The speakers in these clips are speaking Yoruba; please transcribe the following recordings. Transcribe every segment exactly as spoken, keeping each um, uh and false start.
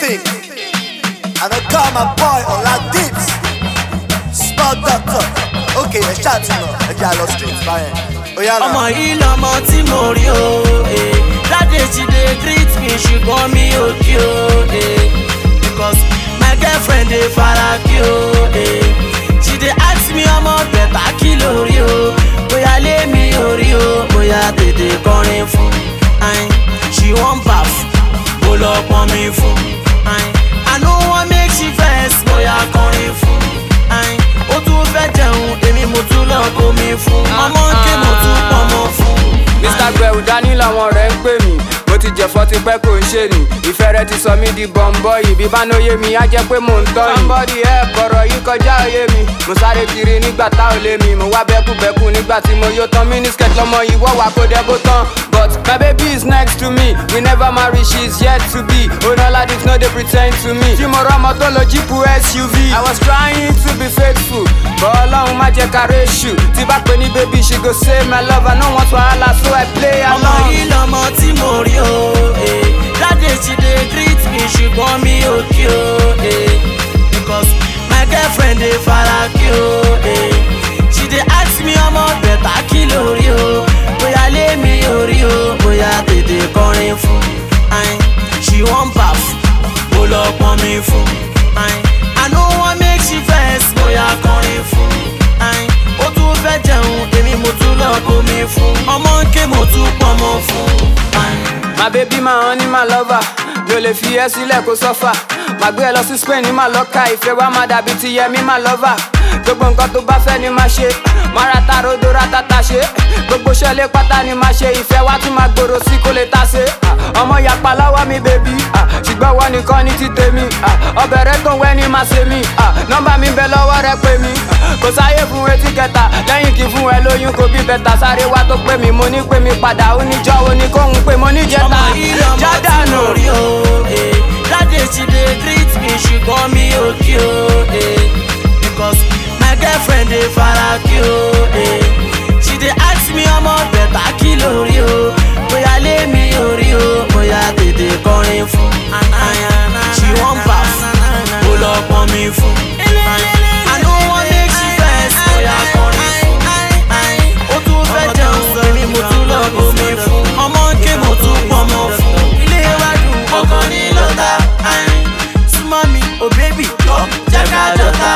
Instinct. And I call my boy on like this. Small doctor. Okay, let's chat to him. I got lost streets, fine. Oh yeah, ọmọ yìí lọmọ tí mo rí o, láti ti dey treat me ṣùgbọ́n mi ò kí o, because my girlfriend dey fara kí o, she dey ask me ọmọ bẹ̀tà kí lórí o, bóyá lé mi ò rí o, bóyá tètè kọrin fún, she wan baff, mo lọ pọn mi fún, I no wan make she vex, bóyá kọrin fún, ó tún fẹ́ jẹun èmi mo tún lọ bomi fún, ọmọ ké mo tún pọnmọ fún. Mister Gbẹ̀rù dání làwọn ọ̀rẹ́ ń pè mí, mo ti jẹ̀fọ́ ti pẹ́ kò ń ṣe nì, ìfẹ́ rẹ ti sọ mí di bọ̀m̀bọ̀ yìí, bí bá ní oyé mi á jẹ́ pé mò ń tọ́ yìí. Somebody help, ọ̀rọ̀ yìí kọjá òye mi, mo sáré kiri nígbà tá ò lé mi, mo wá bẹ́kúbẹ́kú nígbà tí mo yó tán, mínísíkẹ̀t lọmọ yìí wọ́ wá kó dẹ́gbó tán. But my baby is next to me, we never marry, she is yet to be, Onoladips no dey pretend to me, tí mo rọ́mọ tó lo jíìpù S U V. I was trying to be faithful, but Ọlọ́run má jẹ́ ká réṣù, tí bá pè ní baby she go say my love, I no want wahala so I play along. ọmọ yìí lọmọ tí mo rí o, láti ti dey treat me ṣùgbọ́n mi ò kí o, because my girlfriend dey fara kí o, she dey ask me ọmọ bẹ̀tà kí lórí o, bóyá lé mi ò rí o, bóyá tètè kọrin fún, she wan baff, mo lọ pọn mi fún, I no wan make she vex, bóyá kọrin fún, ó tún fẹ́ jẹun èmi mo tún lọ bomi fún, ọmọ ké mo tún pọnmọ fún. My baby my honey my lover, mi ò lè fi ẹ́ sílẹ̀ kó sọ́fà, màá gbé ẹ lọ sí Spain ní màá lọ́ka, ìfẹ́ wa máa dàbí ti Yẹmí my lover, gbogbo nǹkan tó bá fẹ́ ni máa ṣe, máa ra ta rodo ra tata ṣe, gbogbo ṣẹlẹ̀ pátá ni máa ṣe, ìfẹ́ wa tún máa gbòòrò sí kó lè ta ṣe, ọmọ yàpá lọ́wọ́ mi bèbí, ṣùgbọ́n wọ́n nìkan ní ti tèmi, ọbẹ̀ rẹ tó ń wẹ́ ni máa ṣe mí, nọ́mbà mi bẹ lọ́wọ́ rẹ pè mí, kò sáyé fún etí kẹta, lẹ́yìn kí fún ẹ lóyún kò bí bẹ̀tà, sáré wá tó pè mí, mo ní pè mí padà, ó ní jọ́wọ́ ní kóhun pé mo ní jẹta, ọmọ yìí lọmọ tí mo rí o, láti ti dey treat me ṣùgbọ́n mi ò kí o, because my girlfriend dey fara kí o, she dey ask me ọmọ bẹ̀tà kí lórí o, bóyá lé mi ò rí o, bóyá tètè kọrin fún, she wan baff, mo lọ pọn mi fún, I no wan make she vex, bóyá kọrin fún, ó tún fẹ́ jẹun èmi mo tún lọ bomi fún, ọmọ ké mo tún pọnmọ fún, ilé iwájú ọkàn ní lọ́tà, súnmọ́ mi ò bébì jọ jẹ́ ká jọta,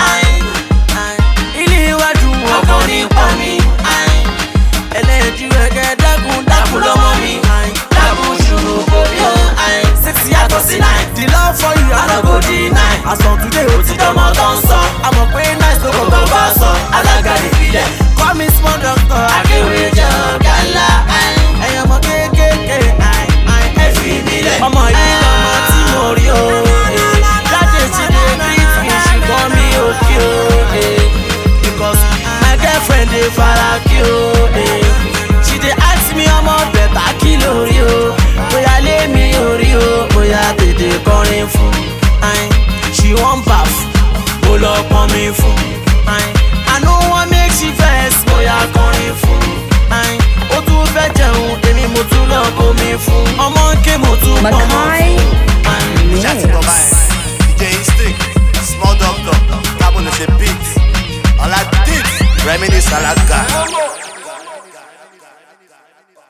ilé iwájú ọkàn ní pọ̀ mi, ẹlẹ́jú ẹ̀kẹ́ dákun dákun lọ́mọ mi, dákun ṣùgbọ́n kò bí o, sexy yàtọ̀ sí nine, the love for you I no go deny, àsàn today ó ti dánmọ́ tó ń sọ, àmọ̀ pé nice ló kọ̀ tó bá sọ, alága ìbílẹ̀ call me small doctor, akéwì jẹ́ ọ̀gá ńlá, ẹ̀yàn ọmọ kéékèèké ẹ fi mí lẹ̀. ọmọ yìí lọmọ tí mo rí o, láti ti dey treat me ṣùgbọ́n mi ò kí o, because my girlfriend dey fara kí o, she dey ask me ọmọ bẹ̀tà kí lórí o, bóyá lé mi ò rí o, bóyá tètè kọrin fún, she wan baff, mo lọ pọn mi fún, I no wan make she vex, bóyá kọrin fún, ó tún fẹ́ jẹun èmi mo tún lọ bomi fún, ọmọ ké mo tún pọnmọ fún. Chat to my D J Instinct. Small doctor. Cabo no say beat. On like this. Reminisce Alaska.